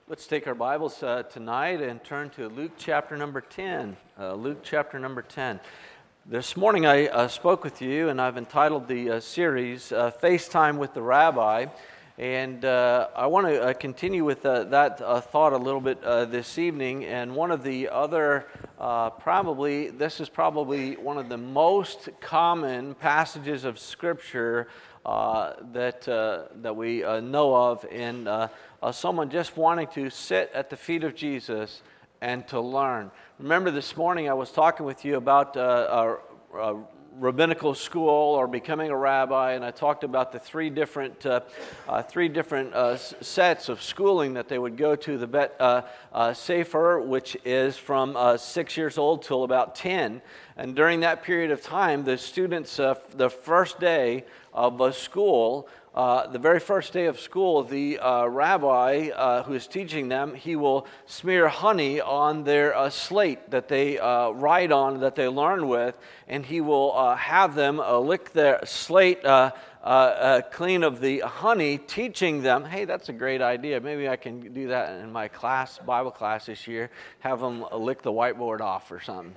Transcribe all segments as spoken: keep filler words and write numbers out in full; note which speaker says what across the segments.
Speaker 1: Let's take our Bibles uh, tonight and turn to Luke chapter number ten. Uh, Luke chapter number ten. This morning I uh, spoke with you, and I've entitled the uh, series uh, FaceTime with the Rabbi. And uh, I want to uh, continue with uh, that uh, thought a little bit uh, this evening. And one of the other, uh, probably, this is probably one of the most common passages of Scripture uh, that uh, that we uh, know of in uh, uh, someone just wanting to sit at the feet of Jesus and to learn. Remember this morning I was talking with you about uh, a, a rabbinical school or becoming a rabbi, and I talked about the three different uh, uh, three different uh, sets of schooling that they would go to. The Bet uh, uh, Sefer, which is from uh, six years old till about ten, and during that period of time, the students, uh, the first day of a school, Uh, the very first day of school, the uh, rabbi uh, who is teaching them, he will smear honey on their uh, slate that they uh, write on, that they learn with, and he will uh, have them uh, lick their slate uh, uh, uh, clean of the honey, teaching them, hey, that's a great idea. Maybe I can do that in my class, Bible class this year, have them uh, lick the whiteboard off or something.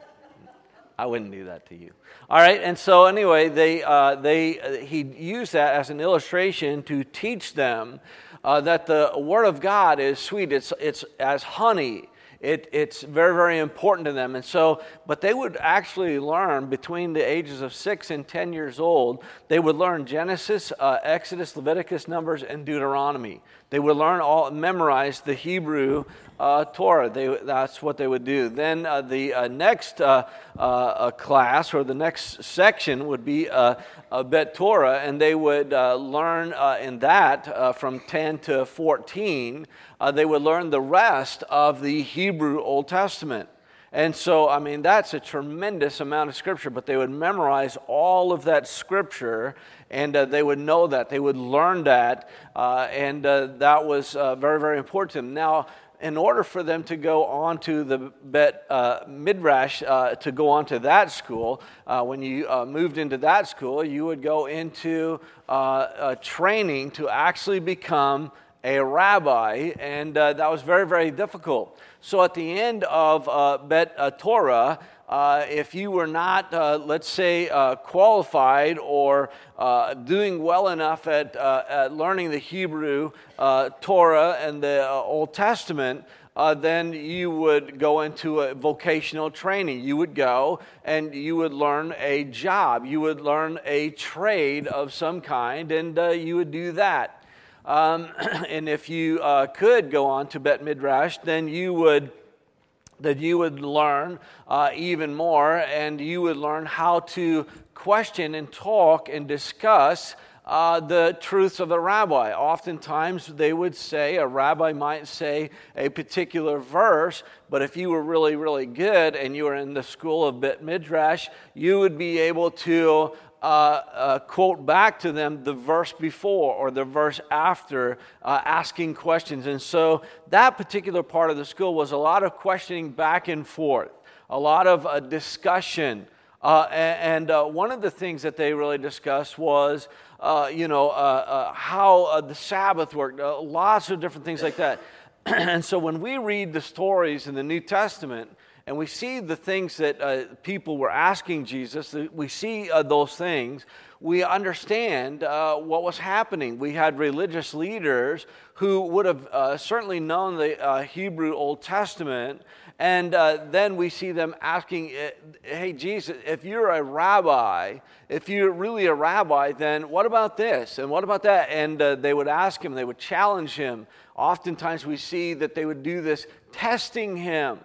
Speaker 1: I wouldn't do that to you. All right, and so anyway, they uh, they uh, he used that as an illustration to teach them uh, that the Word of God is sweet. It's it's as honey. It it's very very important to them, and so but they would actually learn between the ages of six and ten years old. They would learn Genesis, uh, Exodus, Leviticus, Numbers, and Deuteronomy. They would learn all, memorize the Hebrew uh, Torah. They, that's what they would do. Then uh, the uh, next uh, uh, class or the next section would be uh, uh, Bet Torah, and they would uh, learn uh, in that uh, from ten to fourteen. Uh, they would learn the rest of the Hebrew Old Testament. And so, I mean, that's a tremendous amount of Scripture, but they would memorize all of that Scripture, and uh, they would know that. They would learn that, uh, and uh, that was uh, very, very important to them. Now, in order for them to go on to the Bet uh, Midrash, uh, to go on to that school, uh, when you uh, moved into that school, you would go into uh, a training to actually become a rabbi, and uh, that was very, very difficult. So at the end of uh, Bet uh, Torah, uh, if you were not, uh, let's say, uh, qualified or uh, doing well enough at, uh, at learning the Hebrew uh, Torah and the uh, Old Testament, Uh, then you would go into a vocational training. You would go and you would learn a job. You would learn a trade of some kind, and uh, you would do that. Um, and if you uh, could go on to Bet Midrash, then you would that you would learn uh, even more, and you would learn how to question and talk and discuss Uh, the truths of a rabbi. Oftentimes they would say, a rabbi might say a particular verse, but if you were really, really good and you were in the school of Bet Midrash, you would be able to uh, uh, quote back to them the verse before or the verse after, uh, asking questions. And so that particular part of the school was a lot of questioning back and forth, a lot of uh, discussion. Uh, and uh, one of the things that they really discussed was, uh, you know, uh, uh, how uh, the Sabbath worked, uh, lots of different things like that. And so when we read the stories in the New Testament and we see the things that uh, people were asking Jesus, we see uh, those things, we understand uh, what was happening. We had religious leaders who would have uh, certainly known the uh, Hebrew Old Testament. And uh, then we see them asking, hey, Jesus, if you're a rabbi, if you're really a rabbi, then what about this? And what about that? And uh, they would ask him, they would challenge him. Oftentimes we see that they would do this, testing him.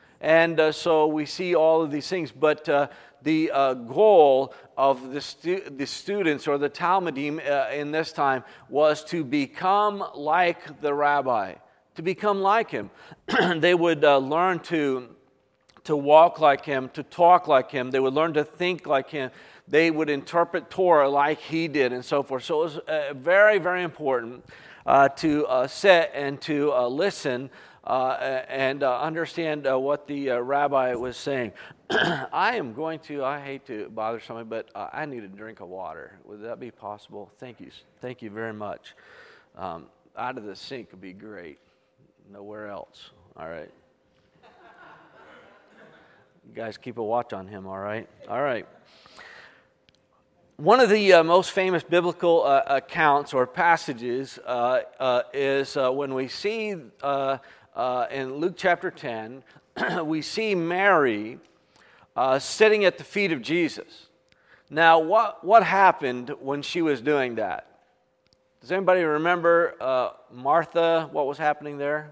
Speaker 1: And uh, so we see all of these things. But uh, the uh, goal of the, stu- the students or the Talmudim uh, in this time was to become like the rabbi. To become like him. They would uh, learn to, to walk like him, to talk like him. They would learn to think like him. They would interpret Torah like he did and so forth. So it was uh, very, very important uh, to uh, sit and to uh, listen uh, and uh, understand uh, what the uh, rabbi was saying. I am going to, I hate to bother somebody, but uh, I need a drink of water. Would that be possible? Thank you. Thank you very much. Um, out of the sink would be great. nowhere else. All right. You guys keep a watch on him, all right? All right. One of the uh, most famous biblical uh, accounts or passages uh, uh, is uh, when we see uh, uh, in Luke chapter ten, we see Mary uh, sitting at the feet of Jesus. Now, what, what happened when she was doing that? Does anybody remember uh, Martha, what was happening there?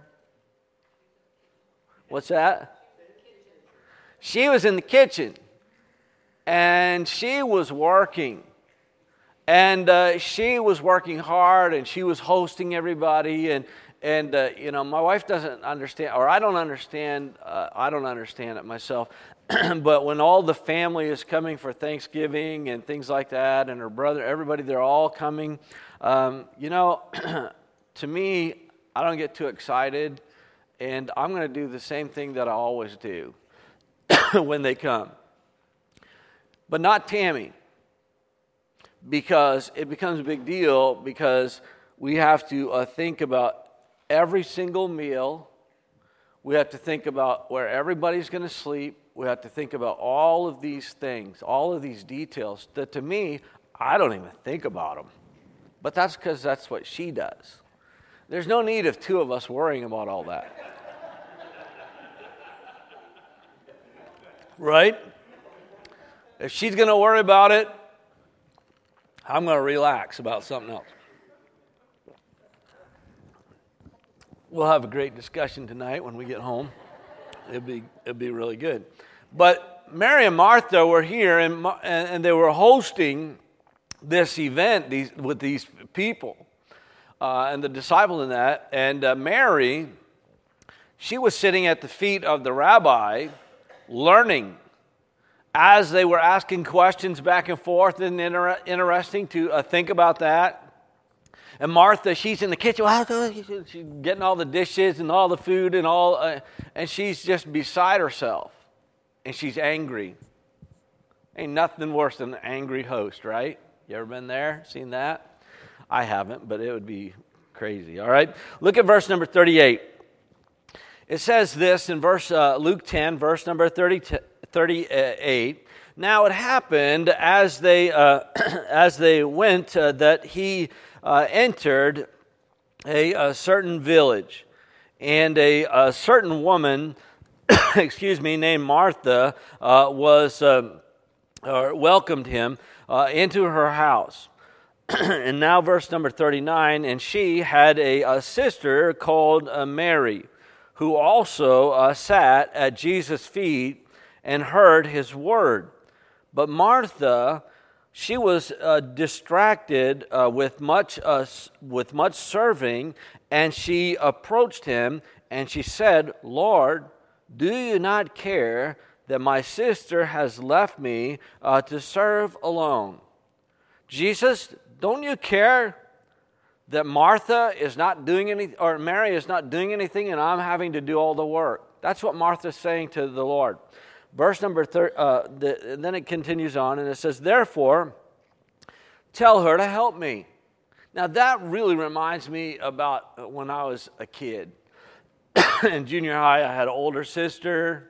Speaker 1: What's that? She was in the kitchen, and she was working, and uh, she was working hard, and she was hosting everybody, and and uh, you know, my wife doesn't understand, or I don't understand. Uh, I don't understand it myself. But when all the family is coming for Thanksgiving and things like that, and her brother, everybody, they're all coming. Um, you know, to me, I don't get too excited, and I'm going to do the same thing that I always do when they come. But not Tammy, because it becomes a big deal, because we have to uh, think about every single meal. We have to think about where everybody's going to sleep. We have to think about all of these things, all of these details that, to me, I don't even think about them. But that's because that's what she does. There's no need of two of us worrying about all that. Right? If she's going to worry about it, I'm going to relax about something else. We'll have a great discussion tonight when we get home. It'll be it'll be really good. But Mary and Martha were here, and and they were hosting this event these with these people uh, and the disciple in that. And uh, Mary, she was sitting at the feet of the rabbi, learning. As they were asking questions back and forth, and inter- interesting to uh, think about that. And Martha, she's in the kitchen, she's getting all the dishes and all the food and all, uh, and she's just beside herself, and she's angry. Ain't nothing worse than an angry host, right? You ever been there, seen that? I haven't, but it would be crazy. All right, look at verse number thirty-eight. It says this in verse uh, Luke ten, verse number thirty. thirty-eight. Now it happened as they uh, as they went uh, that he uh, entered a, a certain village, and a, a certain woman, excuse me, named Martha uh, was uh, or welcomed him uh, into her house. And now verse number thirty-nine. And she had a, a sister called uh, Mary, who also uh, sat at Jesus' feet and heard his word. But Martha, she was uh, distracted uh, with much uh, with much serving, and she approached him, and she said, "Lord, do you not care that my sister has left me uh, to serve alone?" Jesus, don't you care that Martha is not doing anything, or Mary is not doing anything, and I'm having to do all the work? That's what Martha's saying to the Lord. Verse number thirty, uh, the, then it continues on, and it says, "Therefore, tell her to help me." Now that really reminds me about when I was a kid. In junior high, I had an older sister,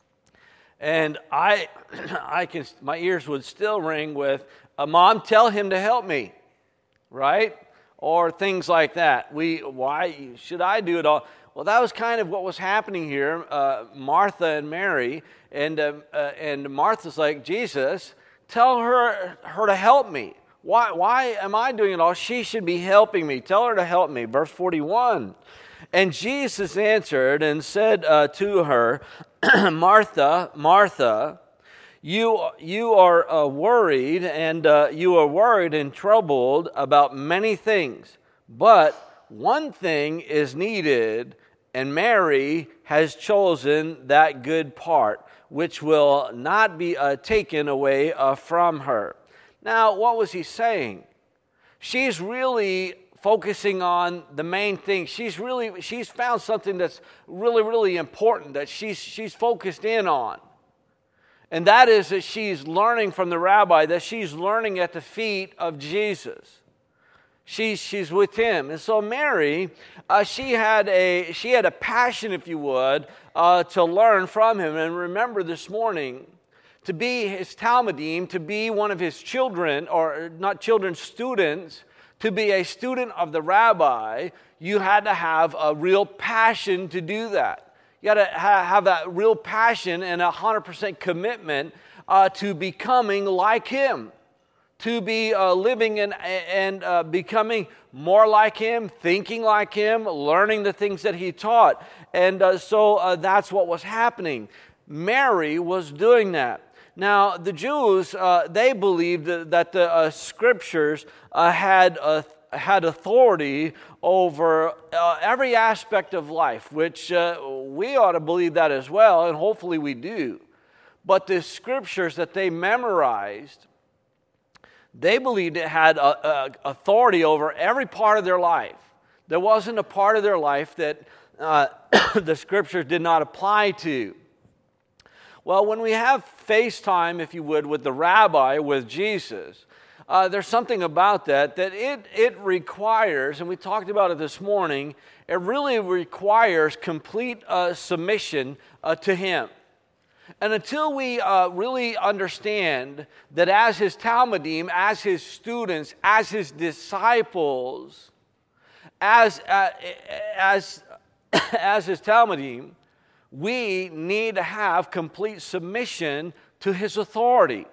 Speaker 1: and I, I can, my ears would still ring with, uh, "Mom, tell him to help me," right? Or things like that. We, why should I do it all? Well, that was kind of what was happening here, uh, Martha and Mary, and uh, uh, and Martha's like, "Jesus, tell her her to help me. Why why am I doing it all? She should be helping me. Tell her to help me." Verse forty-one, and Jesus answered and said uh, to her, "Martha, Martha, you you are uh, worried and uh, you are worried and troubled about many things, but one thing is needed, and Mary has chosen that good part, which will not be uh, taken away uh, from her." Now, what was he saying? She's really focusing on the main thing. She's really she's found something that's really, really important that she's she's focused in on. And that is that she's learning from the rabbi, that she's learning at the feet of Jesus. She's, she's with him. And so Mary, uh, she had a she had a passion, if you would, uh, to learn from him. And remember this morning, to be his Talmudim, to be one of his children, or not children, students, to be a student of the rabbi, you had to have a real passion to do that. You had to ha- have that real passion and a one hundred percent commitment uh, to becoming like him. To be uh, living and, and uh, becoming more like him, thinking like him, learning the things that he taught. And uh, so uh, that's what was happening. Mary was doing that. Now, the Jews, uh, they believed that the uh, Scriptures uh, had, uh, had authority over uh, every aspect of life, which uh, we ought to believe that as well, and hopefully we do. But the Scriptures that they memorized, they believed it had a, a authority over every part of their life. There wasn't a part of their life that uh, the Scriptures did not apply to. Well, when we have FaceTime, if you would, with the rabbi, with Jesus, uh, there's something about that that it, it requires, and we talked about it this morning, it really requires complete uh, submission uh, to him. And until we uh, really understand that as his Talmudim, as his students, as his disciples, as, uh, as, as his Talmudim, we need to have complete submission to his authority.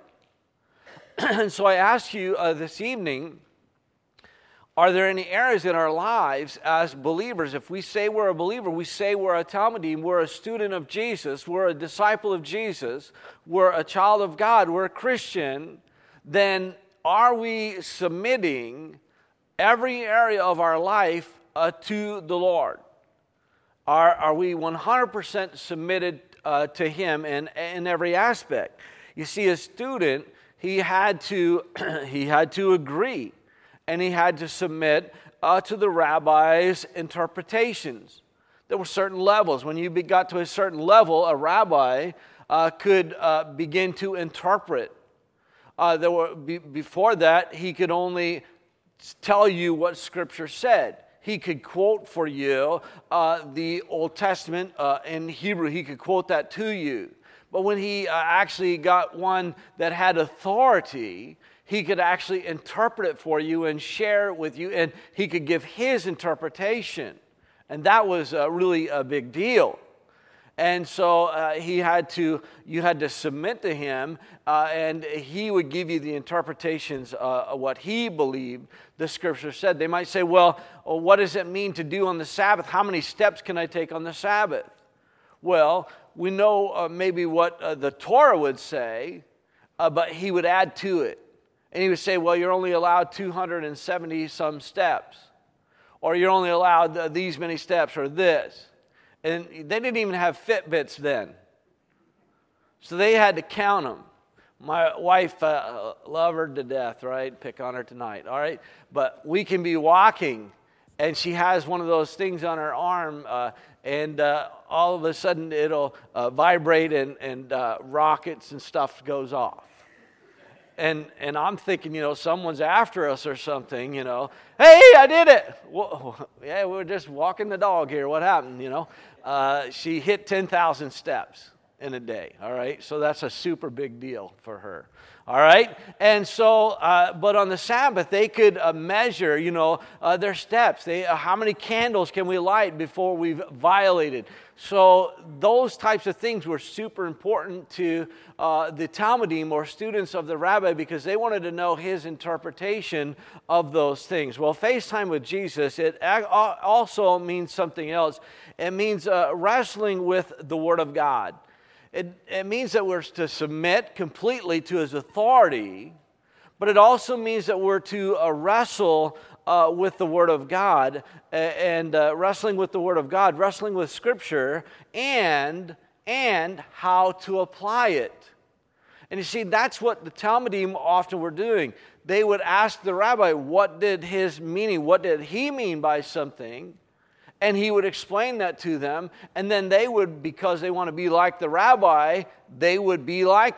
Speaker 1: And so I ask you uh, this evening, are there any areas in our lives as believers, if we say we're a believer, we say we're a Talmudim, we're a student of Jesus, we're a disciple of Jesus, we're a child of God, we're a Christian, then are we submitting every area of our life uh, to the Lord? Are, are we one hundred percent submitted uh, to him in, in every aspect? You see, a student, he had to, he had to agree. And he had to submit uh, to the rabbi's interpretations. There were certain levels. When you got to a certain level, a rabbi uh, could uh, begin to interpret. Uh, there were be, before that, he could only tell you what Scripture said. He could quote for you uh, the Old Testament uh, in Hebrew. He could quote that to you. But when he uh, actually got one that had authority, he could actually interpret it for you and share it with you, and he could give his interpretation. And that was uh, really a big deal. And so uh, he had to, you had to submit to him, uh, and he would give you the interpretations uh, of what he believed the Scripture said. They might say, well, well, what does it mean to do on the Sabbath? How many steps can I take on the Sabbath? Well, we know uh, maybe what uh, the Torah would say, uh, but he would add to it. And he would say, well, you're only allowed two hundred seventy some steps. Or you're only allowed these many steps or this. And they didn't even have Fitbits then. So they had to count them. My wife, uh, love her to death, right? Pick on her tonight, all right? But we can be walking, and she has one of those things on her arm, uh, and uh, all of a sudden it'll uh, vibrate, and, and uh, rockets and stuff goes off. And and I'm thinking, you know, someone's after us or something, you know. Hey, I did it. Well, yeah, we were just walking the dog here. What happened, you know? Uh, she hit ten thousand steps in a day, all right? So that's a super big deal for her, all right? And so, uh, but on the Sabbath, they could uh, measure, you know, uh, their steps. They, uh, how many candles can we light before we've violated? So those types of things were super important to uh, the Talmudim, or students of the rabbi, because they wanted to know his interpretation of those things. Well, FaceTime with Jesus, it also means something else. It means uh, wrestling with the Word of God. It, it means that we're to submit completely to his authority, but it also means that we're to uh, wrestle uh, with the Word of God, and uh, wrestling with the Word of God, wrestling with Scripture, and, and how to apply it. And you see, that's what the Talmudim often were doing. They would ask the rabbi, what did his meaning, what did he mean by something? And he would explain that to them, and then they would, because they want to be like the rabbi, they would be like him.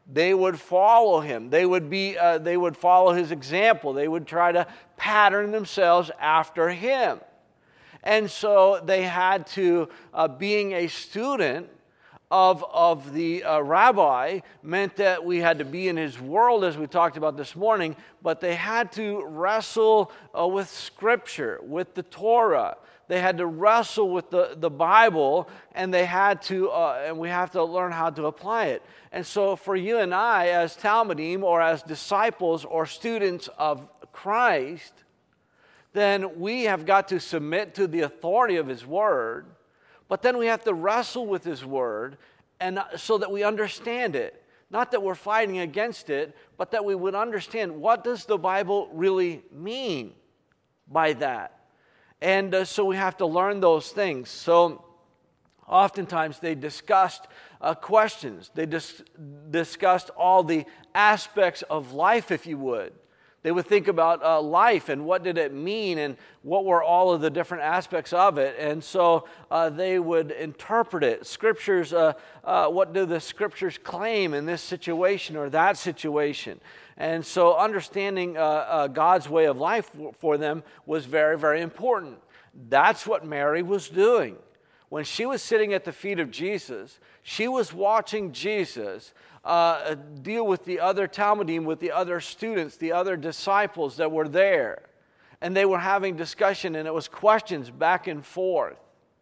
Speaker 1: they would follow him. They would be, uh, they would follow his example. They would try to pattern themselves after him. And so they had to, uh, being a student of, of the uh, rabbi, meant that we had to be in his world, as we talked about this morning, but they had to wrestle uh, with Scripture, with the Torah. They had to wrestle with the, the Bible, and they had to, uh, and we have to learn how to apply it. And so for you and I, as Talmudim, or as disciples or students of Christ, then we have got to submit to the authority of his word, but then we have to wrestle with his word, and so that we understand it. Not that we're fighting against it, but that we would understand, what does the Bible really mean by that? And uh, so we have to learn those things. So oftentimes they discussed uh, questions. They dis- discussed all the aspects of life, if you would. They would think about uh, life and what did it mean and what were all of the different aspects of it. And so uh, they would interpret it. Scriptures, uh, uh, what do the Scriptures claim in this situation or that situation? And so understanding uh, uh, God's way of life for them was very, very important. That's what Mary was doing. When she was sitting at the feet of Jesus, she was watching Jesus uh, deal with the other Talmudim, with the other students, the other disciples that were there. And they were having discussion, and it was questions back and forth.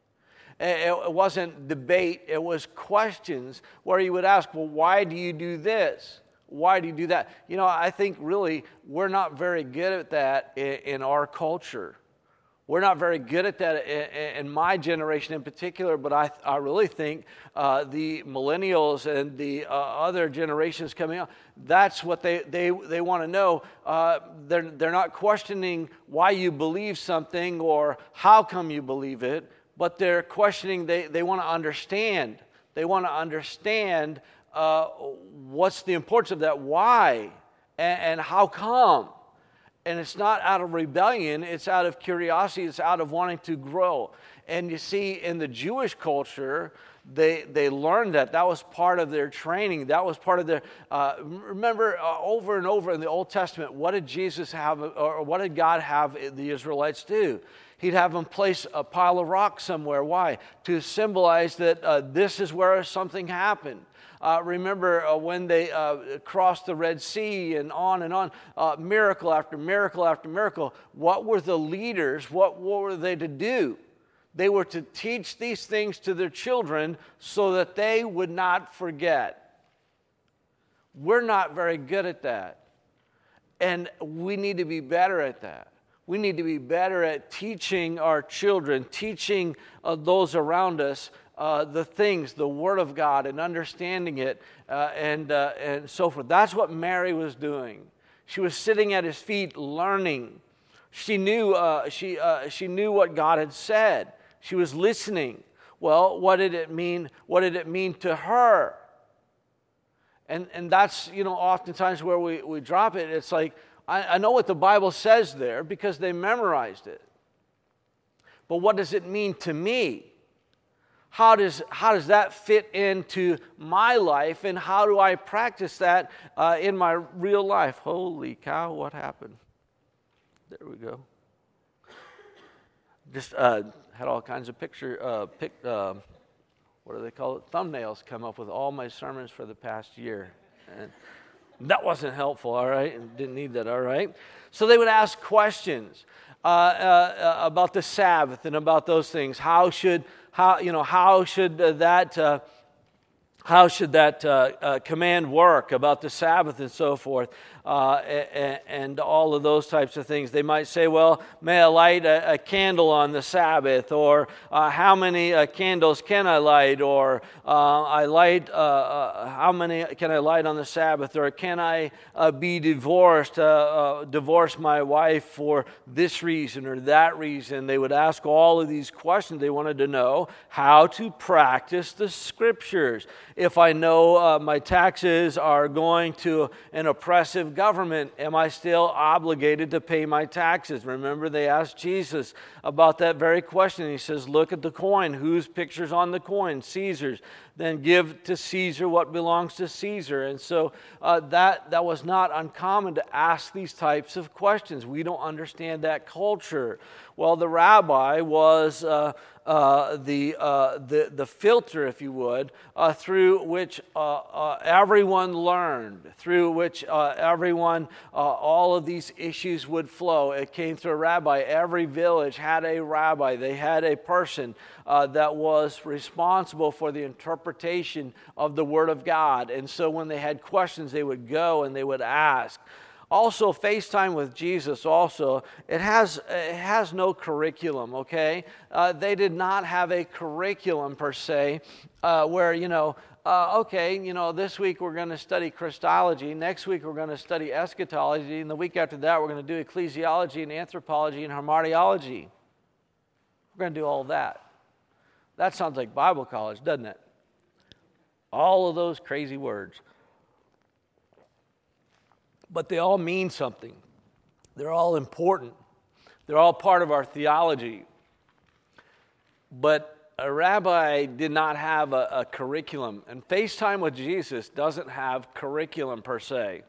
Speaker 1: It wasn't debate, it was questions where you would ask, well, why do you do this? Why do you do that? You know, I think really we're not very good at that in our culture. We're not very good at that in my generation in particular, but I, I really think uh, the millennials and the uh, other generations coming up, that's what they, they, they want to know. Uh, they're, they're not questioning why you believe something or how come you believe it, but they're questioning, they, they want to understand. They want to understand uh, what's the importance of that, why, and, and how come. And it's not out of rebellion, it's out of curiosity, it's out of wanting to grow. And you see, in the Jewish culture, they they learned that. That was part of their training. That was part of their, uh, remember, uh, over and over in the Old Testament, what did Jesus have, or what did God have the Israelites do? He'd have them place a pile of rocks somewhere. Why? To symbolize that uh, this is where something happened. Uh, remember uh, when they uh, crossed the Red Sea and on and on, uh, miracle after miracle after miracle. What were the leaders, what, what were they to do? They were to teach these things to their children so that they would not forget. We're not very good at that. And we need to be better at that. We need to be better at teaching our children, teaching uh, those around us Uh, the things, the Word of God, and understanding it, uh, and uh, and so forth. That's what Mary was doing. She was sitting at his feet, learning. She knew uh, she uh, she knew what God had said. She was listening. Well, what did it mean? What did it mean to her? And and that's, you know, oftentimes where we, we drop it. It's like, I, I know what the Bible says there because they memorized it. But what does it mean to me? How does, how does that fit into my life, and how do I practice that uh, in my real life? Holy cow, what happened? There we go. Just uh, had all kinds of picture, uh, pic, uh, what do they call it? Thumbnails come up with all my sermons for the past year. And that wasn't helpful, all right? And didn't need that, all right? So they would ask questions uh, uh, about the Sabbath and about those things. How should... How you know how should uh, that uh, how should that uh, uh, command work about the Sabbath and so forth, uh, and, and all of those types of things? They might say, "Well, may I light a, a candle on the Sabbath?" Or uh, "How many uh, candles can I light?" Or uh, "I light uh, uh, how many can I light on the Sabbath?" Or "Can I uh, be divorced? Uh, uh, divorce my wife for this reason or that reason?" They would ask all of these questions. They wanted to know how to practice the Scriptures. If I know uh, my taxes are going to an oppressive of government, am I still obligated to pay my taxes? Remember, they asked Jesus about that very question. He says, look at the coin. Whose picture's on the coin? Caesar's. Then give to Caesar what belongs to Caesar. And so uh, that, that was not uncommon to ask these types of questions. We don't understand that culture. Well, the rabbi was uh, uh, the, uh, the, the filter, if you would, uh, through which uh, uh, everyone learned, through which uh, everyone, uh, all of these issues would flow. It came through a rabbi. Every village had a rabbi. They had a person uh, that was responsible for the interpretation of the Word of God. And so when they had questions, they would go and they would ask. Also, FaceTime with Jesus also, it has, it has no curriculum, okay? Uh, they did not have a curriculum per se uh, where, you know, uh, okay, you know, this week we're going to study Christology, next week we're going to study eschatology, and the week after that we're going to do ecclesiology and anthropology and hamartiology. We're going to do all that. That sounds like Bible college, doesn't it? All of those crazy words. But they all mean something. They're all important. They're all part of our theology. But a rabbi did not have a, a curriculum. And FaceTime with Jesus doesn't have curriculum per se.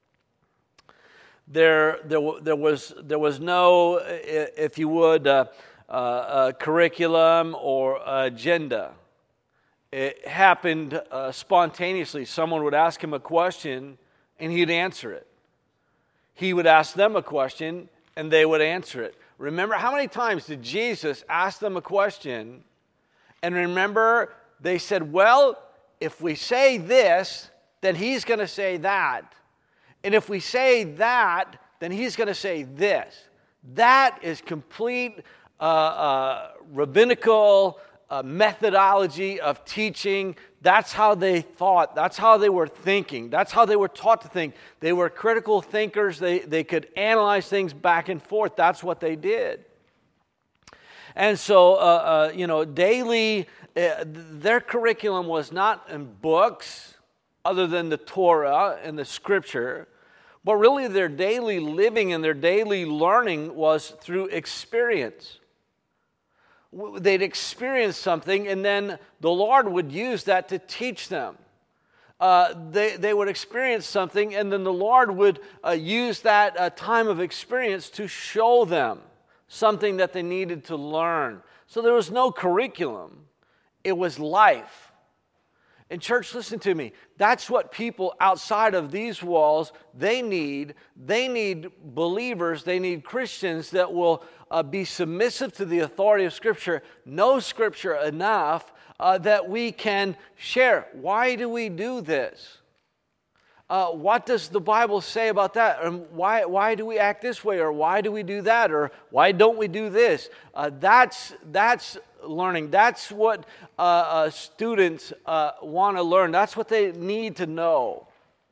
Speaker 1: There, there, there, was, there was no, if you would, uh, uh, curriculum or agenda. It happened uh, spontaneously. Someone would ask him a question, and he'd answer it. He would ask them a question, and they would answer it. Remember, how many times did Jesus ask them a question, and remember, they said, well, if we say this, then he's going to say that. And if we say that, then he's going to say this. That is complete uh, uh, rabbinical uh, methodology of teaching. That's how they thought. That's how they were thinking. That's how they were taught to think. They were critical thinkers. They, they could analyze things back and forth. That's what they did. And so, uh, uh, you know, daily, uh, their curriculum was not in books other than the Torah and the Scripture, but really their daily living and their daily learning was through experience. They'd experience something, and then the Lord would use that to teach them. Uh, they, they would experience something, and then the Lord would uh, use that uh, time of experience to show them something that they needed to learn. So there was no curriculum. It was life. And church, listen to me. That's what people outside of these walls, they need. They need believers, they need Christians that will uh, be submissive to the authority of Scripture, know Scripture enough uh, that we can share. Why do we do this? Uh, what does the Bible say about that? And why, why do we act this way? Or why do we do that? Or why don't we do this? Uh, that's, that's learning. That's what uh, uh, students uh, want to learn. That's what they need to know.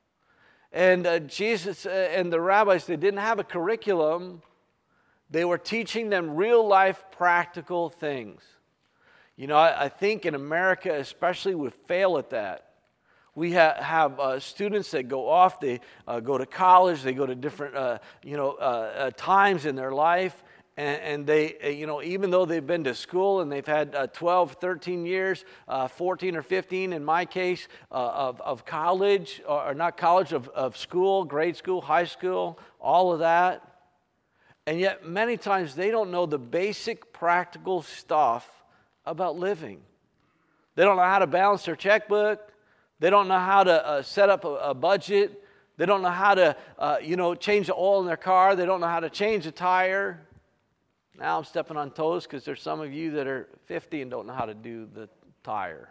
Speaker 1: And uh, Jesus uh, and the rabbis, they didn't have a curriculum. They were teaching them real-life practical things. You know, I, I think in America especially we fail at that. We ha- have uh, students that go off, they uh, go to college, they go to different, uh, you know, uh, uh, times in their life, and, and they, uh, you know, even though they've been to school and they've had uh, twelve, thirteen years, uh, fourteen or fifteen in my case, uh, of, of college, or, or not college, of, of school, grade school, high school, all of that, and yet many times they don't know the basic practical stuff about living. They don't know how to balance their checkbook. They don't know how to uh, set up a, a budget. They don't know how to, uh, you know, change the oil in their car. They don't know how to change a tire. Now I'm stepping on toes because there's some of you that are fifty and don't know how to do the tire.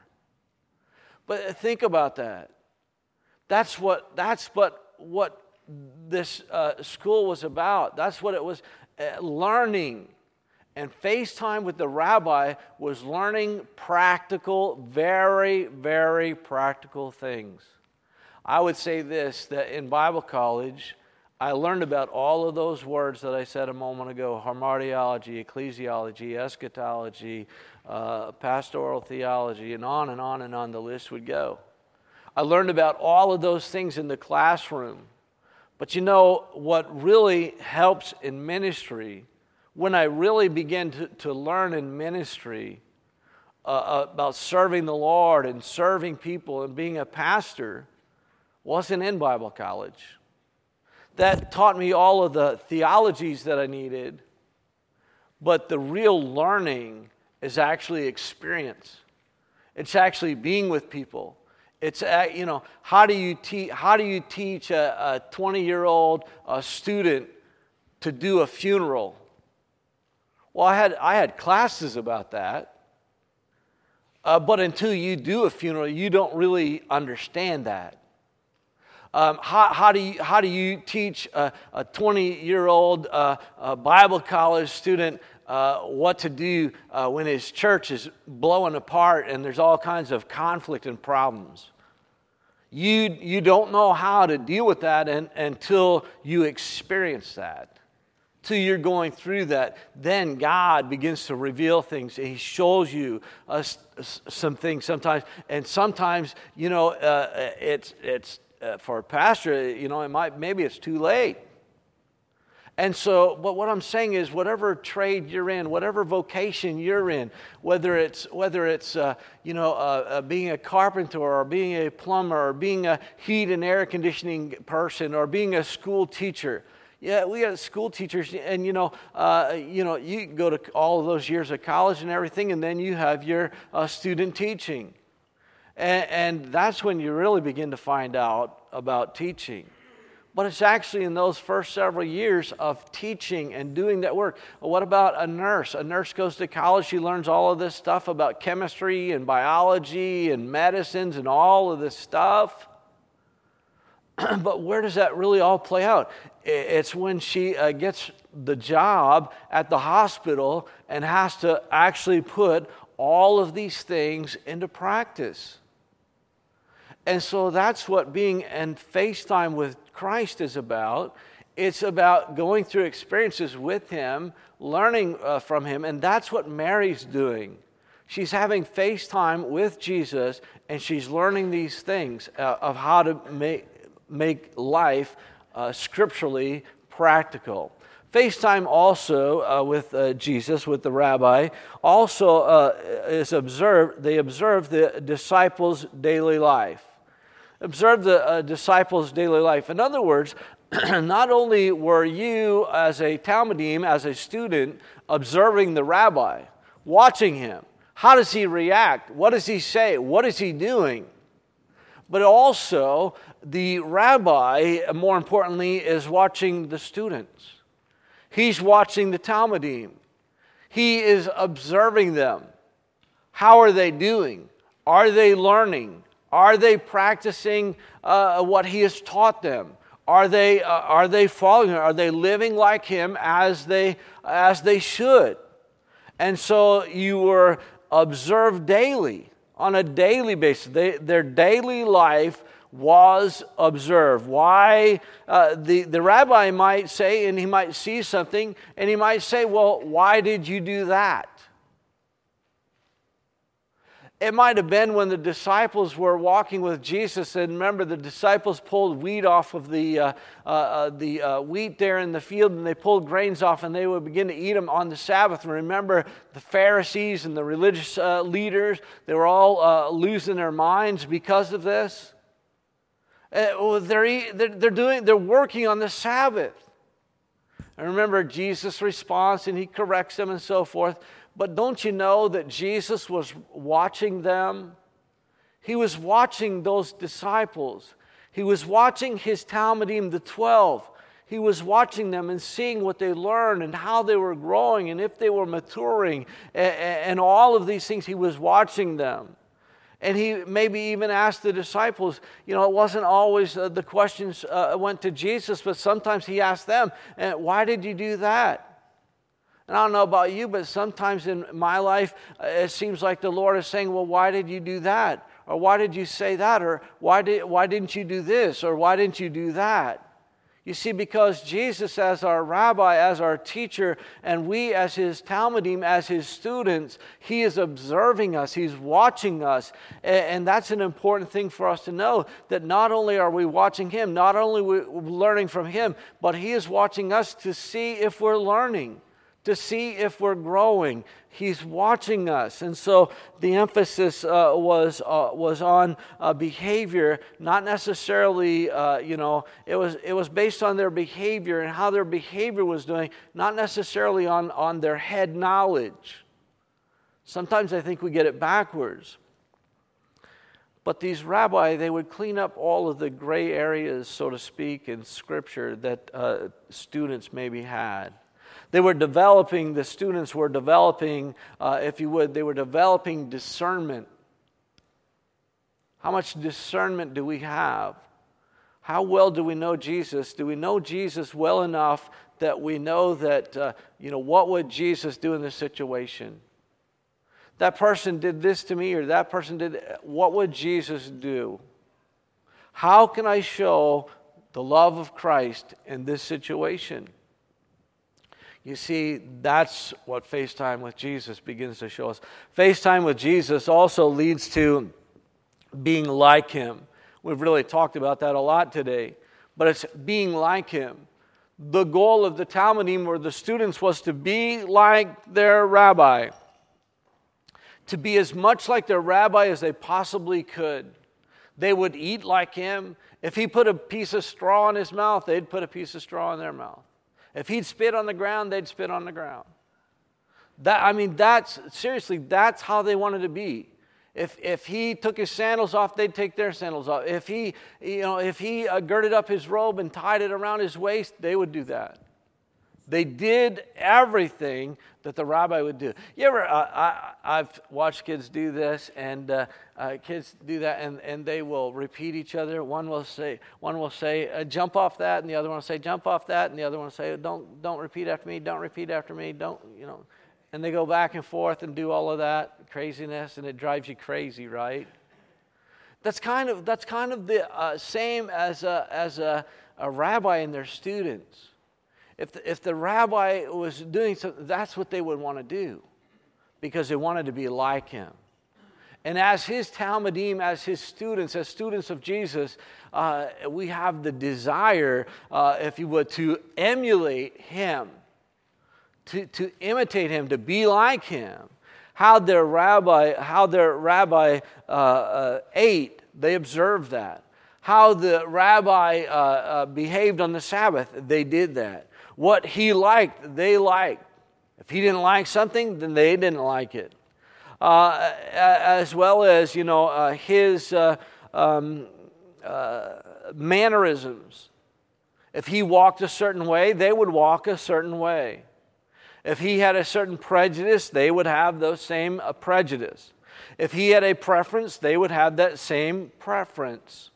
Speaker 1: But think about that. That's what that's what what this uh, school was about. That's what it was, uh, learning. And FaceTime with the rabbi was learning practical, very, very practical things. I would say this, that in Bible college, I learned about all of those words that I said a moment ago: hamartiology, ecclesiology, eschatology, uh, pastoral theology, and on and on and on the list would go. I learned about all of those things in the classroom. But you know, what really helps in ministry, when I really begin to, to learn in ministry uh, about serving the Lord and serving people and being a pastor, wasn't in Bible college. That taught me all of the theologies that I needed, but the real learning is actually experience. It's actually being with people. It's, uh, you know, how do you, te- how do you teach a twenty-year-old uh, student to do a funeral? Well, I had, I had classes about that. Uh, but until you do a funeral, you don't really understand that. Um, how, how, do you, how do you teach a twenty-year-old uh, uh, Bible college student uh, what to do uh, when his church is blowing apart and there's all kinds of conflict and problems? You, you don't know how to deal with that and, until you experience that. Till you're going through that, then God begins to reveal things. He shows you uh, some things sometimes, and sometimes, you know, uh, it's it's uh, for a pastor, you know, it might maybe it's too late. And so, but what I'm saying is, whatever trade you're in, whatever vocation you're in, whether it's whether it's uh, you know uh, uh, being a carpenter or being a plumber or being a heat and air conditioning person or being a school teacher. Yeah, we got school teachers, and you know, uh, you know, you go to all of those years of college and everything, and then you have your uh, student teaching, and, and that's when you really begin to find out about teaching. But it's actually in those first several years of teaching and doing that work. Well, what about a nurse? A nurse goes to college, she learns all of this stuff about chemistry and biology and medicines and all of this stuff. But where does that really all play out? It's when she uh, gets the job at the hospital and has to actually put all of these things into practice. And so that's what being in FaceTime with Christ is about. It's about going through experiences with Him, learning uh, from Him, and that's what Mary's doing. She's having FaceTime with Jesus, and she's learning these things uh, of how to make, make life uh, scripturally practical. FaceTime also uh, with uh, Jesus, with the rabbi, also uh, is observed, they observe the disciples' daily life. Observe the uh, disciples' daily life. In other words, not only were you as a Talmudim, as a student, observing the rabbi, watching him, how does he react? What does he say? What is he doing? But also, the rabbi, more importantly, is watching the students. He's watching the Talmudim. He is observing them. How are they doing? Are they learning? Are they practicing uh, what he has taught them? Are they uh, are they following him? Are they living like him as they as they should? And so you were observed daily, on a daily basis. They, their daily life was observed. Why? Uh, the, the rabbi might say, and he might see something, and he might say, well, why did you do that? It might have been when the disciples were walking with Jesus, and remember, the disciples pulled wheat off of the uh, uh, uh, the uh, wheat there in the field, and they pulled grains off, and they would begin to eat them on the Sabbath. And remember, the Pharisees and the religious uh, leaders, they were all uh, losing their minds because of this. Uh, well, they're, they're doing, they're working on the Sabbath. And remember Jesus' response, and he corrects them and so forth. But don't you know that Jesus was watching them? He was watching those disciples. He was watching his Talmudim, the twelve. He was watching them and seeing what they learned and how they were growing and if they were maturing and, and all of these things. He was watching them. And he maybe even asked the disciples, you know, it wasn't always uh, the questions uh, went to Jesus, but sometimes he asked them, why did you do that? And I don't know about you, but sometimes in my life, uh, it seems like the Lord is saying, well, why did you do that? Or why did you say that? Or why did why didn't you do this? Or why didn't you do that? You see, because Jesus as our rabbi, as our teacher, and we as his Talmudim, as his students, he is observing us, he's watching us. And that's an important thing for us to know, that not only are we watching him, not only are we learning from him, but he is watching us to see if we're learning, to see if we're growing. He's watching us. And so the emphasis uh, was uh, was on uh, behavior, not necessarily, uh, you know, it was it was based on their behavior and how their behavior was doing, not necessarily on, on their head knowledge. Sometimes I think we get it backwards. But these rabbi, they would clean up all of the gray areas, so to speak, in Scripture that uh, students maybe had. They were developing, the students were developing, uh, if you would, they were developing discernment. How much discernment do we have? How well do we know Jesus? Do we know Jesus well enough that we know that, uh, you know, what would Jesus do in this situation? That person did this to me, or that person did, what would Jesus do? How can I show the love of Christ in this situation? You see, that's what FaceTime with Jesus begins to show us. FaceTime with Jesus also leads to being like him. We've really talked about that a lot today. But it's being like him. The goal of the Talmudim or the students was to be like their rabbi. To be as much like their rabbi as they possibly could. They would eat like him. If he put a piece of straw in his mouth, they'd put a piece of straw in their mouth. If he'd spit on the ground, they'd spit on the ground. That I mean, that's seriously, that's how they wanted to be. If if he took his sandals off, they'd take their sandals off. If he, you know, if he uh, girded up his robe and tied it around his waist, they would do that. They did everything that the rabbi would do. You ever? Uh, I, I've watched kids do this, and uh, uh, kids do that, and, and they will repeat each other. One will say, one will say, uh, "Jump off that," and the other one will say, "Jump off that," and the other one will say, "Don't, don't repeat after me. Don't repeat after me. Don't, you know." And they go back and forth and do all of that craziness, and it drives you crazy, right? That's kind of that's kind of the uh, same as a as a, a rabbi and their students. If the, if the rabbi was doing something, that's what they would want to do because they wanted to be like him. And as his Talmudim, as his students, as students of Jesus, uh, we have the desire, uh, if you would, to emulate him, to, to imitate him, to be like him. How their rabbi, how their rabbi uh, uh, ate, they observed that. How the rabbi uh, uh, behaved on the Sabbath, they did that. What he liked, they liked. If he didn't like something, then they didn't like it. Uh, as well as, you know, uh, his uh, um, uh, mannerisms. If he walked a certain way, they would walk a certain way. If he had a certain prejudice, they would have those same uh, prejudice. If he had a preference, they would have that same preference.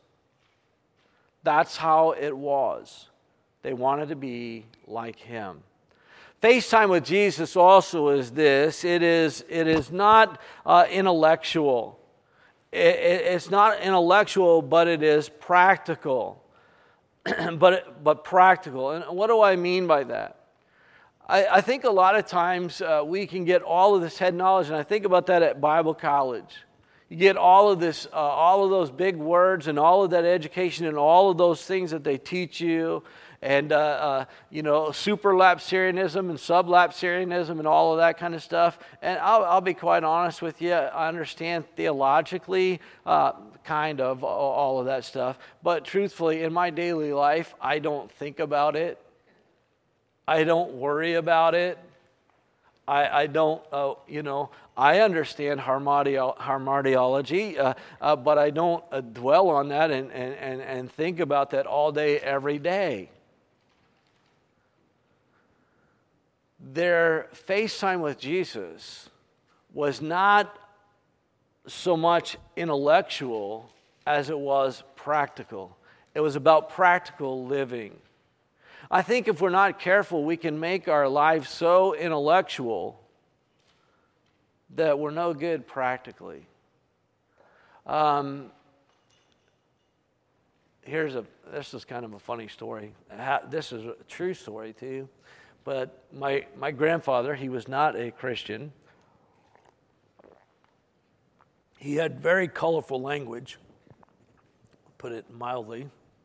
Speaker 1: That's how it was. They wanted to be like him. FaceTime with Jesus also is this. It is, it is not uh, intellectual. It, it, it's not intellectual, but it is practical. but, but practical. And what do I mean by that? I, I think a lot of times uh, we can get all of this head knowledge, and I think about that at Bible college. You get all of this, uh, all of those big words and all of that education and all of those things that they teach you. And, uh, uh, you know, superlapsarianism and sublapsarianism and all of that kind of stuff. And I'll, I'll be quite honest with you. I understand theologically uh, kind of all of that stuff. But truthfully, in my daily life, I don't think about it. I don't worry about it. I, I don't, uh, you know, I understand harmoniolo- harmoniology, uh, uh, but I don't uh, dwell on that and, and, and, and think about that all day, every day. Their FaceTime with Jesus was not so much intellectual as it was practical. It was about practical living. I think if we're not careful, we can make our lives so intellectual that we're no good practically. Um, here's a, this is kind of a funny story. This is a true story too. But my, my grandfather, he was not a Christian. He had very colorful language, put it mildly.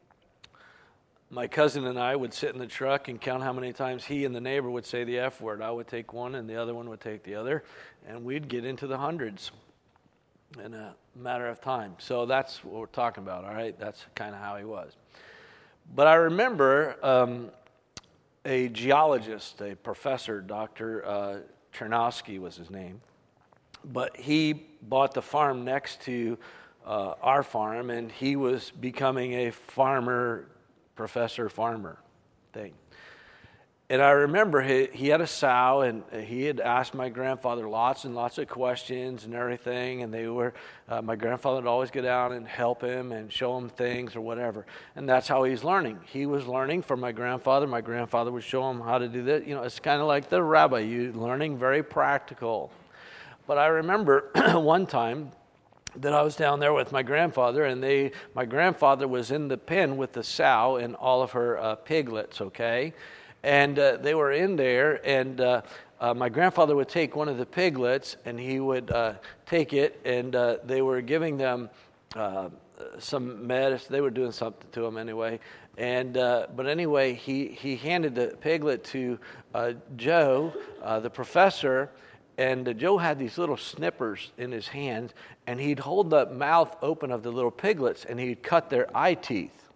Speaker 1: My cousin and I would sit in the truck and count how many times he and the neighbor would say the F word. I would take one and the other one would take the other, and we'd get into the hundreds in a matter of time. So that's what we're talking about, all right? That's kind of how he was. But I remember um, a geologist, a professor, Doctor Uh, Chernowski was his name, but he bought the farm next to uh, our farm, and he was becoming a farmer, professor farmer thing. And I remember he, he had a sow, and he had asked my grandfather lots and lots of questions and everything, and they were, uh, my grandfather would always go down and help him and show him things or whatever. And that's how he's learning. He was learning from my grandfather. My grandfather would show him how to do that. You know, it's kind of like the rabbi, you learning very practical. But I remember one time that I was down there with my grandfather, and they, my grandfather was in the pen with the sow and all of her uh, piglets, okay? And uh, they were in there, and uh, uh, my grandfather would take one of the piglets, and he would uh, take it, and uh, they were giving them uh, some medicine. They were doing something to him anyway. And uh, but anyway, he, he handed the piglet to uh, Joe, uh, the professor, and uh, Joe had these little snippers in his hands, and he'd hold the mouth open of the little piglets, and he'd cut their eye teeth.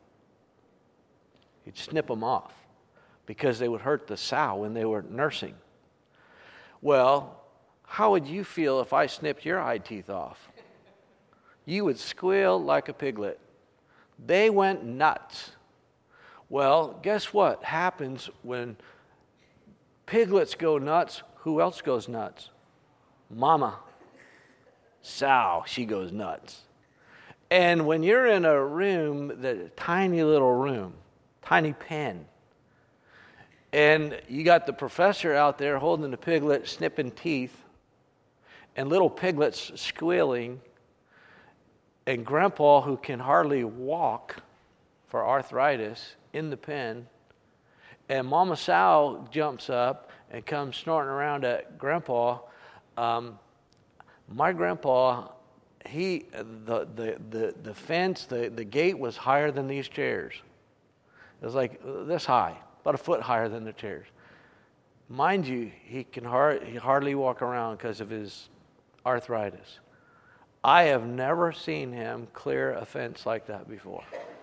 Speaker 1: He'd snip them off, because they would hurt the sow when they were nursing. Well, how would you feel if I snipped your eye teeth off? You would squeal like a piglet. They went nuts. Well, guess what happens when piglets go nuts? Who else goes nuts? Mama. Sow, she goes nuts. And when you're in a room, the tiny little room, tiny pen, and you got the professor out there holding the piglet, snipping teeth, and little piglets squealing, and Grandpa, who can hardly walk for arthritis, in the pen, and Mama Sow jumps up and comes snorting around at Grandpa. Um, my grandpa, he the the the, the fence, the, the gate was higher than these chairs. It was like this high, about a foot higher than the chairs. Mind you, he can hard, he hardly walk around because of his arthritis. I have never seen him clear a fence like that before.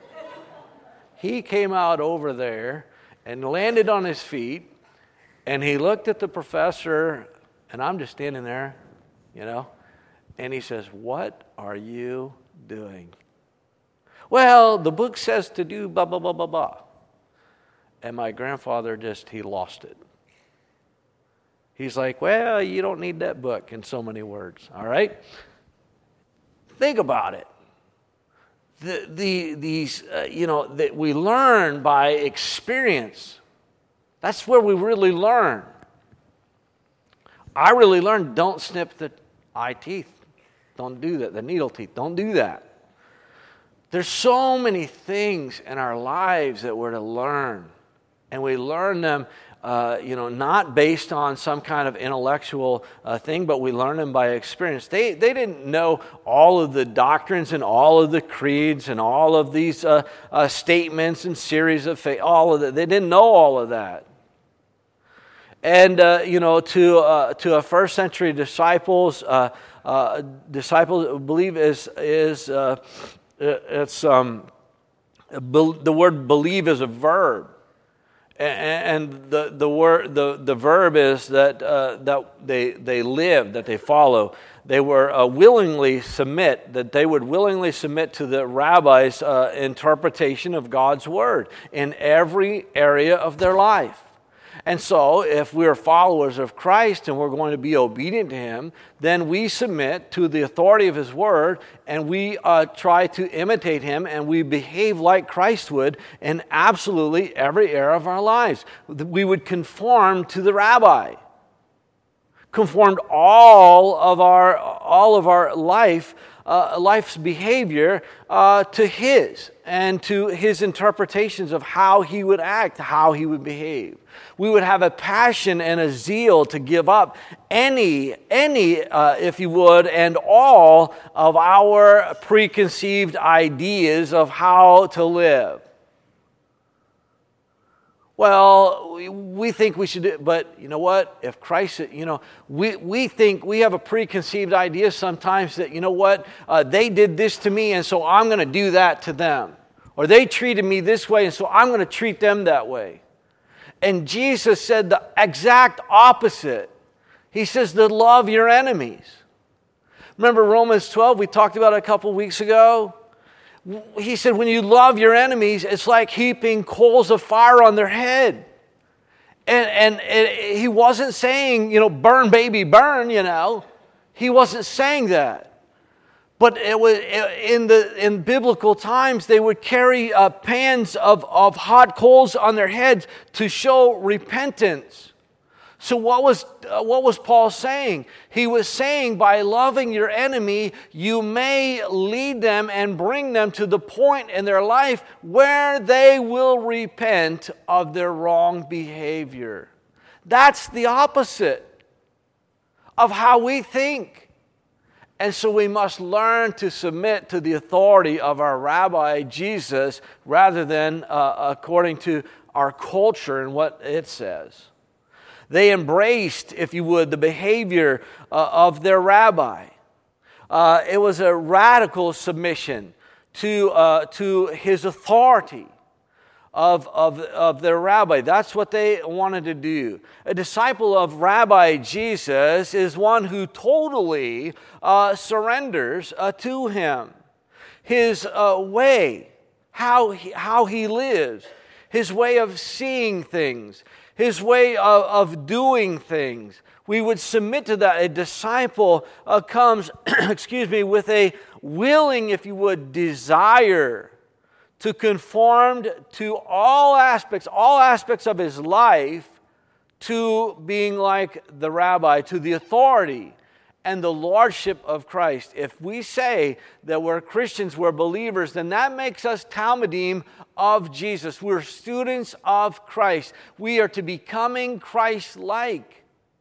Speaker 1: He came out over there and landed on his feet, and he looked at the professor, and I'm just standing there, you know, and he says, "What are you doing?" "Well, the book says to do blah, blah, blah, blah, blah." And my grandfather just, he lost it. He's like, "Well, you don't need that book," in so many words, all right? Think about it. The, the, these, uh, you know, that we learn by experience. That's where we really learn. I really learned, don't snip the eye teeth. Don't do that. The needle teeth. Don't do that. There's so many things in our lives that we're to learn. And we learn them, uh, you know, not based on some kind of intellectual uh, thing, but we learn them by experience. They they didn't know all of the doctrines and all of the creeds and all of these uh, uh, statements and series of faith. All of that. They didn't know all of that. And uh, you know, to uh, to a first century disciples, uh, uh, disciples believe is is uh, it's um, the word believe is a verb. And the the word the, the verb is that uh, that they they live, that they follow. They were uh, willingly submit, that they would willingly submit to the rabbi's uh, interpretation of God's word in every area of their life. And so, if we're followers of Christ and we're going to be obedient to Him, then we submit to the authority of His Word, and we uh, try to imitate Him, and we behave like Christ would in absolutely every area of our lives. We would conform to the rabbi, conformed all of our all of our life uh, life's behavior uh, to his and to his interpretations of how he would act, how he would behave. We would have a passion and a zeal to give up any, any, uh, if you would, and all of our preconceived ideas of how to live. Well, we, we think we should do, but you know what? If Christ, you know, we, we think we have a preconceived idea sometimes that, you know what, uh, they did this to me and so I'm going to do that to them. Or they treated me this way and so I'm going to treat them that way. And Jesus said the exact opposite. He says to love your enemies. Remember Romans twelve, we talked about it a couple weeks ago? He said, when you love your enemies, it's like heaping coals of fire on their head. And, and it, he wasn't saying, you know, burn, baby, burn, you know. He wasn't saying that. But it was in the in biblical times, they would carry uh, pans of, of hot coals on their heads to show repentance. So what was uh, what was Paul saying? He was saying by loving your enemy, you may lead them and bring them to the point in their life where they will repent of their wrong behavior. That's the opposite of how we think. And so we must learn to submit to the authority of our Rabbi Jesus rather than uh, according to our culture and what it says. They embraced, if you would, the behavior uh, of their rabbi. Uh, it was a radical submission to, uh, to his authority of, of, of their rabbi. That's what they wanted to do. A disciple of Rabbi Jesus is one who totally uh, surrenders uh, to him. His uh, way, how he, how he lives, his way of seeing things, his way of, of doing things. We would submit to that. A disciple uh, comes, excuse me, with a willing, if you would, desire to conform to all aspects, all aspects of his life to being like the rabbi, to the authority and the lordship of Christ. If we say that we're Christians, we're believers, then that makes us Talmudim of Jesus. We're students of Christ. We are to becoming Christ-like.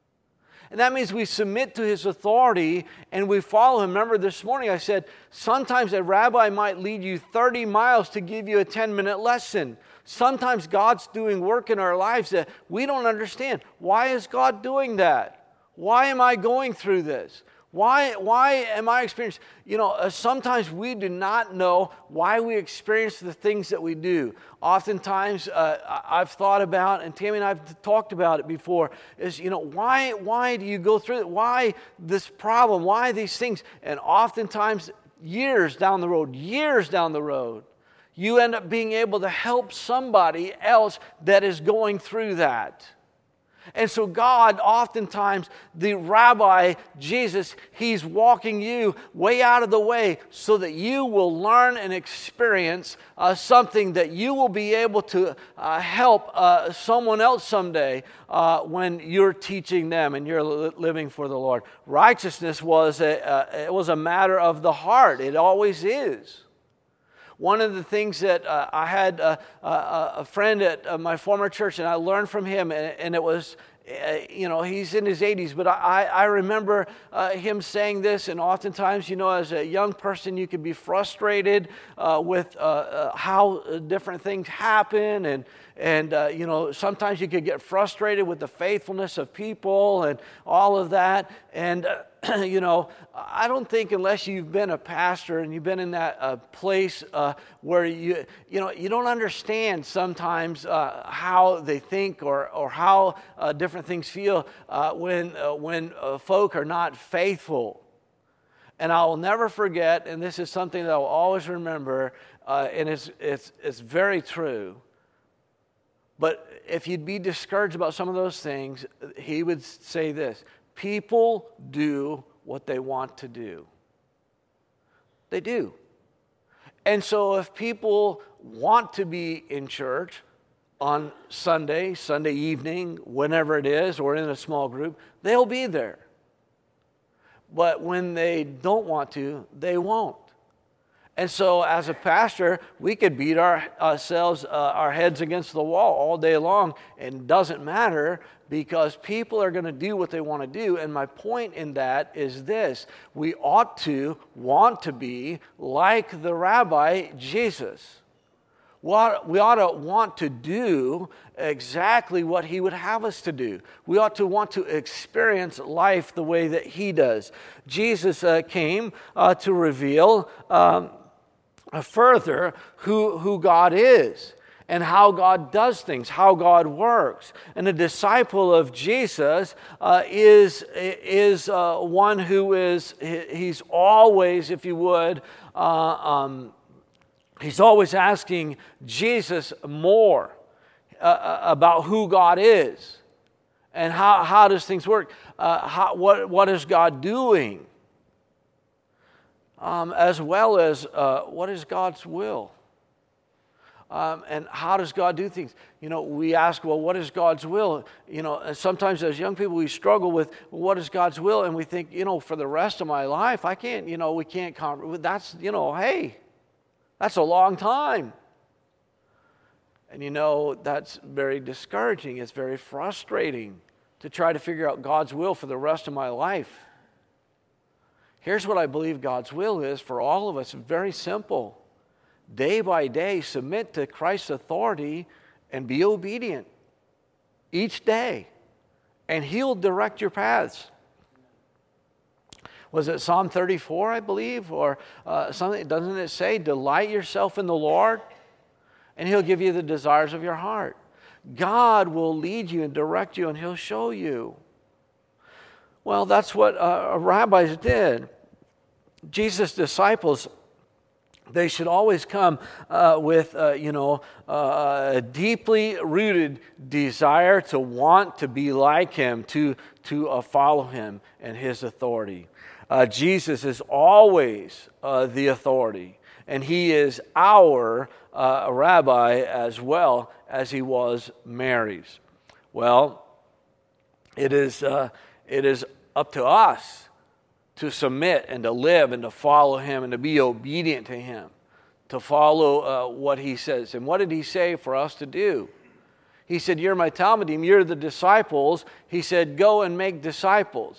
Speaker 1: And that means we submit to his authority and we follow him. Remember this morning I said, sometimes a rabbi might lead you thirty miles to give you a ten-minute lesson. Sometimes God's doing work in our lives that we don't understand. Why is God doing that? Why am I going through this? Why, why am I experiencing? You know, uh, sometimes we do not know why we experience the things that we do. Oftentimes, uh, I've thought about, and Tammy and I have talked about it before, is, you know, why, why do you go through it? Why this problem? Why these things? And oftentimes, years down the road, years down the road, you end up being able to help somebody else that is going through that. And so God, oftentimes, the Rabbi, Jesus, he's walking you way out of the way so that you will learn and experience uh, something that you will be able to uh, help uh, someone else someday uh, when you're teaching them and you're li- living for the Lord. Righteousness was a, uh, it was a matter of the heart. It always is. One of the things that uh, I had uh, uh, a friend at uh, my former church, and I learned from him, and, and it was, uh, you know, he's in his eighties, but I, I remember uh, him saying this, and oftentimes, you know, as a young person, you can be frustrated uh, with uh, uh, how different things happen, and And, uh, you know, sometimes you could get frustrated with the faithfulness of people and all of that. And, uh, you know, I don't think unless you've been a pastor and you've been in that uh, place uh, where, you you know, you don't understand sometimes uh, how they think or, or how uh, different things feel uh, when, uh, when uh, folk are not faithful. And I will never forget, and this is something that I will always remember, uh, and it's, it's, it's very true. But if you'd be discouraged about some of those things, he would say this: people do what they want to do. They do. And so if people want to be in church on Sunday, Sunday evening, whenever it is, or in a small group, they'll be there. but when they don't want to, they won't. And so as a pastor, we could beat our, ourselves, uh, our heads against the wall all day long, and it doesn't matter because people are going to do what they want to do. And my point in that is this: we ought to want to be like the Rabbi Jesus. We ought to want to do exactly what he would have us to do. We ought to want to experience life the way that he does. Jesus uh, came uh, to reveal um, further who, who God is and how God does things, how God works. And a disciple of Jesus uh, is, is uh, one who is, he's always, if you would, uh, um, he's always asking Jesus more uh, about who God is and how, how does things work. Uh, how, what, what is God doing? Um, as well as uh, what is God's will? Um, and how does God do things? You know, we ask, well, what is God's will? You know, sometimes as young people we struggle with, well, what is God's will? And we think, you know, for the rest of my life, I can't, you know, we can't, comp- that's, you know, hey, that's a long time. And you know, that's very discouraging. It's very frustrating to try to figure out God's will for the rest of my life. Here's what I believe God's will is for all of us. Very simple. Day by day, submit to Christ's authority and be obedient each day. And he'll direct your paths. Was it Psalm thirty-four, I believe? Or uh, something? Doesn't it say, delight yourself in the Lord, and he'll give you the desires of your heart? God will lead you and direct you, and he'll show you. Well, that's what uh, rabbis did. Jesus' disciples, they should always come uh, with, uh, you know, uh, a deeply rooted desire to want to be like him, to, to uh, follow him and his authority. Uh, Jesus is always uh, the authority, and he is our uh, rabbi as well as he was Mary's. Well, it is uh, it is up to us to submit and to live and to follow him and to be obedient to him, to follow uh, what he says. And what did he say for us to do? He said, you're my Talmudim, you're the disciples. He said, go and make disciples.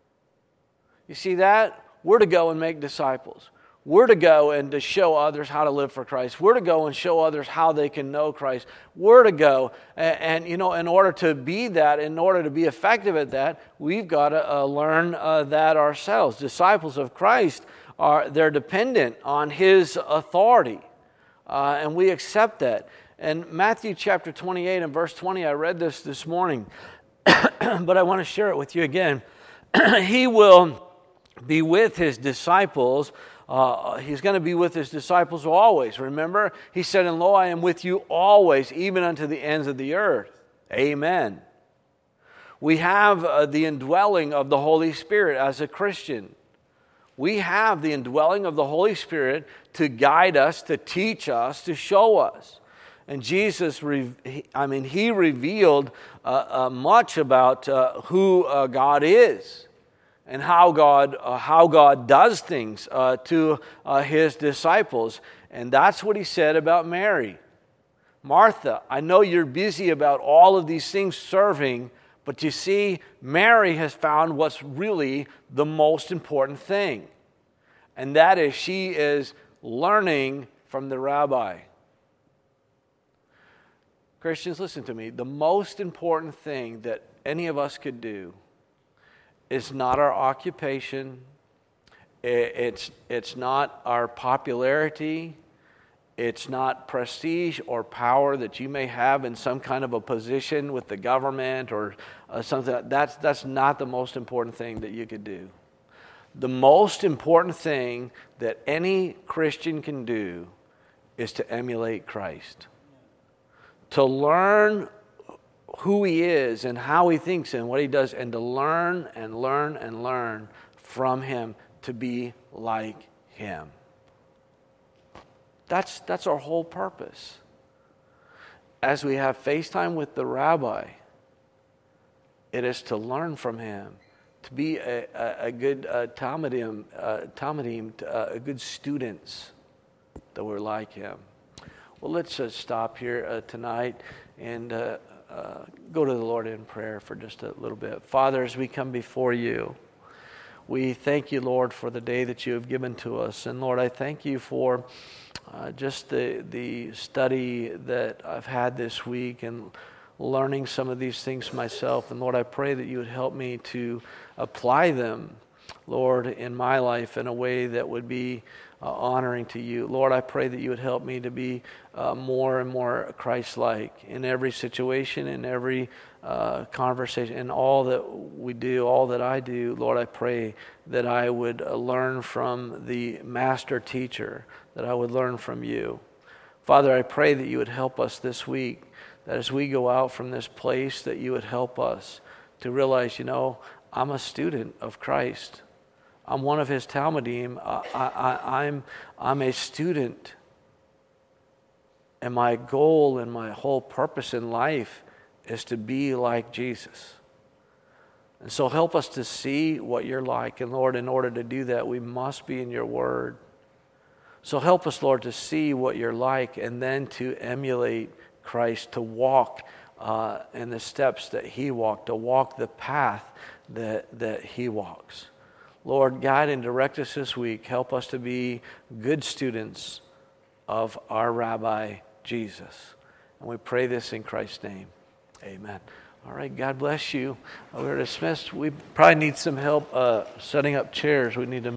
Speaker 1: You see that? We're to go and make disciples. We're to go and to show others how to live for Christ. We're to go and show others how they can know Christ. We're to go, and, and you know, in order to be that, in order to be effective at that, we've got to uh, learn uh, that ourselves. Disciples of Christ are they're dependent on his authority, uh, and we accept that. And Matthew chapter twenty-eight and verse twenty, I read this this morning, but I want to share it with you again. He will be with his disciples. Uh, he's going to be with his disciples always. Remember, he said, and lo, I am with you always, even unto the ends of the earth. Amen. We have uh, the indwelling of the Holy Spirit as a Christian. We have the indwelling of the Holy Spirit to guide us, to teach us, to show us. And Jesus, I mean, he revealed uh, uh, much about uh, who uh, God is. And how God uh, how God does things uh, to uh, his disciples. And that's what he said about Mary. Martha, I know you're busy about all of these things serving, but you see, Mary has found what's really the most important thing. And that is she is learning from the rabbi. Christians, listen to me. The most important thing that any of us could do is not our occupation, it's, it's not our popularity, it's not prestige or power that you may have in some kind of a position with the government or uh, something. That's, that's not the most important thing that you could do. The most important thing that any Christian can do is to emulate Christ. To learn who he is and how he thinks and what he does, and to learn and learn and learn from him to be like him. That's, that's our whole purpose. As we have FaceTime with the rabbi, it is to learn from him, to be a, a, a good uh, Talmudim, uh, Talmudim uh, good students that were like him. Well, let's uh, stop here uh, tonight and uh, uh, go to the Lord in prayer for just a little bit. Father, as we come before you, we thank you, Lord, for the day that you have given to us. And Lord, I thank you for uh, just the the study that I've had this week and learning some of these things myself. And Lord, I pray that you would help me to apply them, Lord, in my life in a way that would be uh, honoring to you. Lord, I pray that you would help me to be uh, more and more Christ-like in every situation, in every uh, conversation, in all that we do, all that I do. Lord, I pray that I would uh, learn from the master teacher, that I would learn from you. Father, I pray that you would help us this week, that as we go out from this place, that you would help us to realize, you know, I'm a student of Christ. I'm one of his Talmudim. I, I, I'm, I'm a student. And my goal and my whole purpose in life is to be like Jesus. And so help us to see what you're like. And Lord, in order to do that, we must be in your word. So help us, Lord, to see what you're like and then to emulate Christ, to walk uh, in the steps that he walked, to walk the path that, that he walks. Lord, guide and direct us this week. Help us to be good students of our Rabbi Jesus. And we pray this in Christ's name. Amen. All right, God bless you. We're dismissed. We probably need some help uh, setting up chairs. We need to